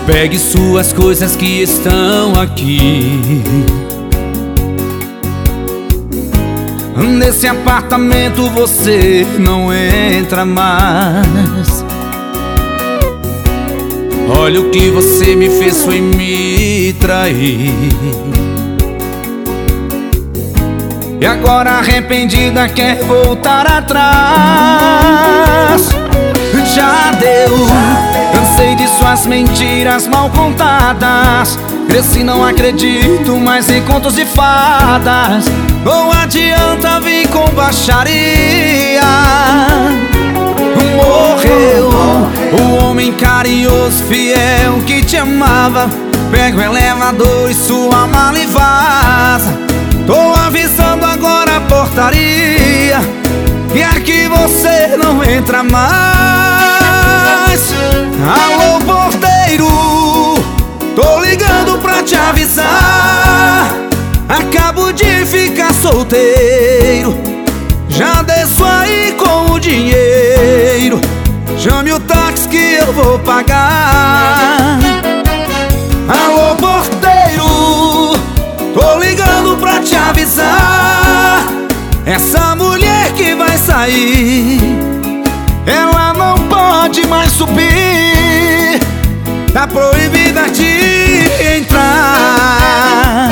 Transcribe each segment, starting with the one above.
Pegue suas coisas que estão aqui. Nesse apartamento você não entra mais. Olha o que você me fez, foi me trair. E agora arrependida quer voltar atrás. Já deu, cansei de suas mentiras mal contadas. Cresci, não acredito mais em contos de fadas. Não adianta vir com baixaria. Morreu o homem carinhoso, fiel, que te amava. Pega o elevador e sua mala e vaza. Tô avisando agora a portaria, e aqui você não entra mais. Alô, porteiro, tô ligando pra te avisar. Acabo de ficar solteiro, já desço aí com o dinheiro. Chame o táxi que eu vou pagar. Alô, porteiro, tô ligando pra te avisar. Essa mulher que vai sair, ela não pode mais subir. Tá proibida de entrar.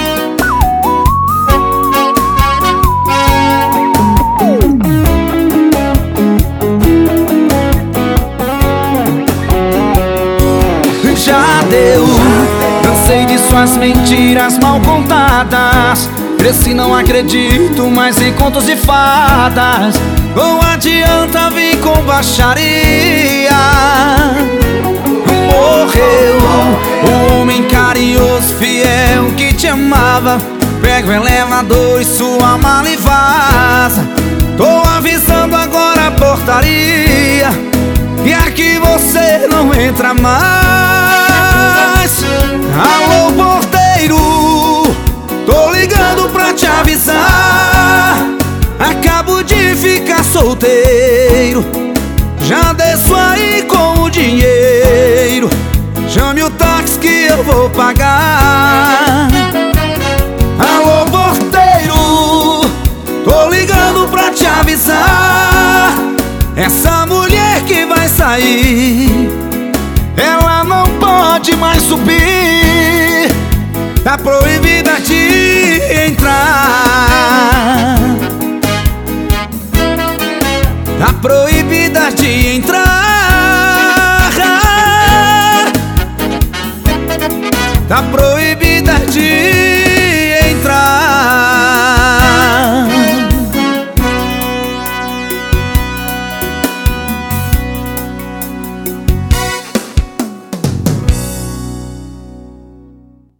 Já deu, cansei de suas mentiras mal contadas. Cresci, não acredito mais em contos de fadas. Não adianta vir com baixaria. Morreu o homem carinhoso, fiel, que te amava. Pega o elevador e sua mala e vaza. Tô avisando agora a portaria, e aqui você não entra mais. Alô, porteiro, tô ligando pra te avisar. Acabo de ficar solteiro, já desço aí com o dinheiro. Chame o táxi que eu vou pagar. Alô, porteiro, tô ligando pra te avisar. Essa mulher que vai sair, ela não pode mais subir. Tá proibida de entrar.